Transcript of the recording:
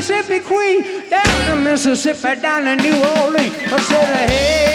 Mississippi Queen, down to Mississippi, down to New Orleans. I said, hey.